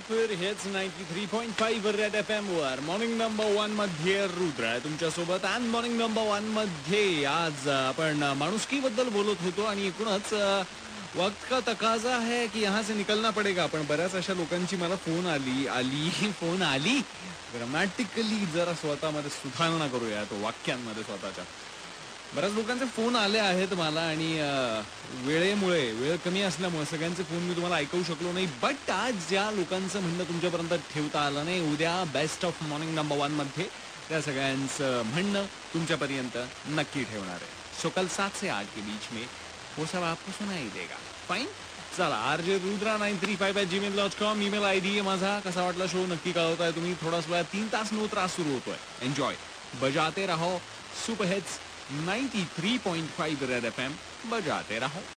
फिर हेच 93.5 red FM वर मॉर्निंग नंबर 1 मध्ये रुद्र आहे तुमच्या सोबत. आणि मॉर्निंग नंबर 1 मध्ये आज आपण माणुसकी बद्दल बोलत होतो आणि एकूणच वक्त का तकाजा है की यहाँ से निकलना पडेगा. पण बऱ्याच अशा लोकांची मला फोन आली ग्रामॅटिकली जरा स्वतःमध्ये सुधारणा करूया तो वाक्यांमध्ये स्वतःच्या. बऱ्याच लोकांचे फोन आले आहेत मला आणि वेळ कमी असल्यामुळे सगळ्यांचे फोन मी तुम्हाला ऐकवू शकलो नाही. बट आज ज्या लोकांचं म्हणणं तुमच्यापर्यंत ठेवता आलं नाही, उद्या बेस्ट ऑफ मॉर्निंग नंबर 1 मध्ये त्या सगळ्यांचं म्हणणं तुमच्यापर्यंत नक्की ठेवणार आहे. सो कल 7 से 8 के बीच में वो सब आपको सुनाई देगा. फाइन. चला rjrudra935@gmail.com ईमेल आयडी आहे माझा. कसा वाटला शो नक्की कळवताय तुम्ही. थोडाच वेळा 3 तास नो त्रास सुरू होतोय. एन्जॉय. बजाते रहो सुपर हिट्स 93.5 रेड FM. बजाते रहो.